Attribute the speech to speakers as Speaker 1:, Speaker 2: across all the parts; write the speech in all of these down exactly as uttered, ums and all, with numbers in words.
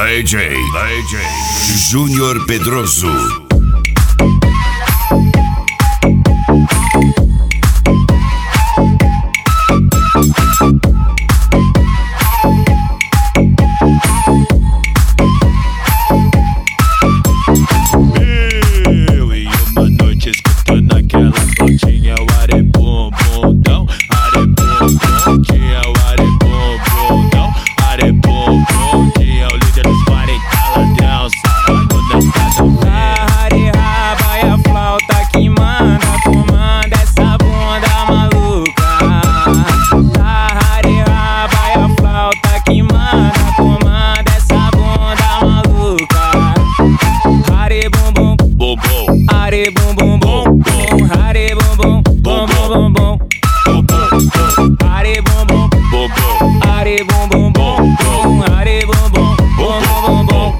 Speaker 1: D J, D J Júnior Pedroso.
Speaker 2: Eu e uma noite escutando aquela flautinha, o arebum, bundão, arebum, bum, tinha o arebum, bundão, arebum, bum, tinha o líder dos quarenta ladrão, sarrando nessa novela.
Speaker 3: Raba e a flauta que manda, comanda essa bunda maluca. Raba e a flauta que manda, comanda essa bunda maluca. Hare bum bum,
Speaker 2: Bum bum,
Speaker 3: hare bum bum bum bum, hare bum bum bum bum bum bum,
Speaker 2: bum bum,
Speaker 3: hare bum bum,
Speaker 2: bum bum,
Speaker 3: hare bum bum bum bum, hare bum bum bum bum bum.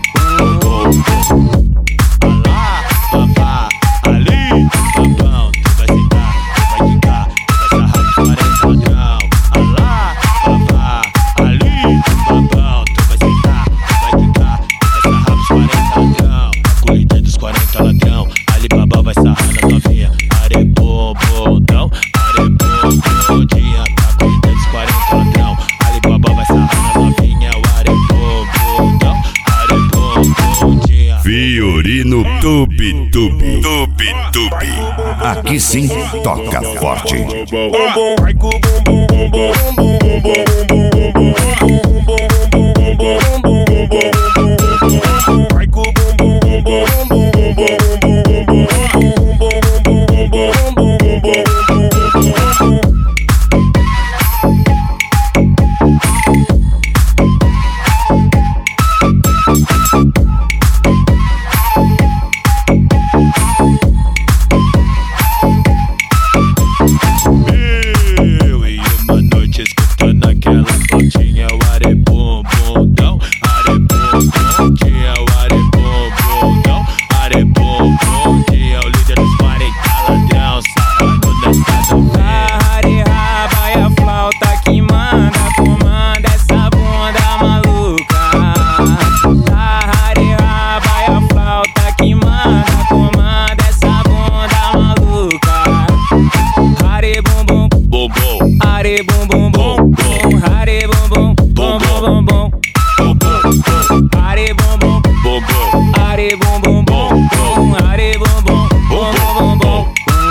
Speaker 2: Alá, babá, ali, babão, tu vai sentar, tu vai quicar, tu vai sarrar nos quarenta ladrão. Alá, babá, ali, babão, tu vai sentar, tu vai quicar, tu vai sarrar nos quarenta ladrão. A corrida dos quarenta ladrão, ali babá vai sarrar na novinha. Arebum, bundão, arebum, bundinha. A corrida dos quarenta ladrão, ali babá vai sarrar na novinha. O arebum, bundão, arebum, bundinha.
Speaker 1: Fiorino Tubi Tubi Tubi Tubi. Aqui sim toca forte.
Speaker 2: Eu e uma noite escutando aquela flautinha, o arebum, bundão, arebum, bum, tinha o arebum, bundão, arebum, bum, tinha o líder dos quarenta ladrão, sarrando nessa novela.
Speaker 3: Raba e a flauta que manda, comanda essa bunda maluca. Raba e a flauta que manda, comanda essa bunda maluca. Hare bum bum,
Speaker 2: Bum bum,
Speaker 3: hare bum bum bum bum, hare bum bum bum bum bum bum,
Speaker 2: bum bum,
Speaker 3: hare bum bum,
Speaker 2: bum bum,
Speaker 3: hare bum bum bum bum, hare bum bum bum bum bum.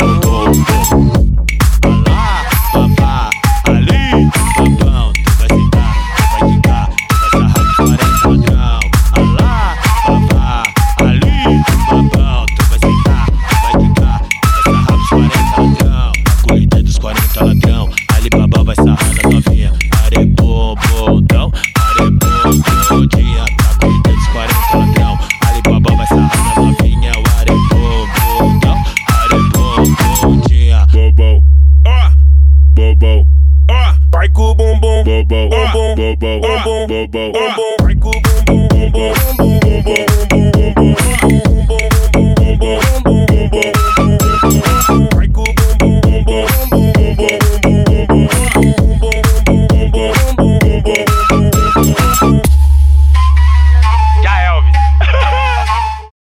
Speaker 2: Alá, babá, ali, babão, tu vai sentar, tu vai quicar, tu vai sarrar nos quarenta ladrão. Alá, babá, ali, babão, tu vai sentar, tu vai quicar, tu vai sarrar nos quarenta ladrão. A corrida dos quarenta ladrão, ali babá vai sarrar na novinha. Arebum, bundão, arebum, bundinha. A corrida dos quarenta ladrão, ali babá vai sarrar na novinha. O arebum, bundão, arebum, bundinha.
Speaker 4: Bobão, ó, bobão, ó, vai com o bumbum, bobão, bobão, bobão, bobão, bobão,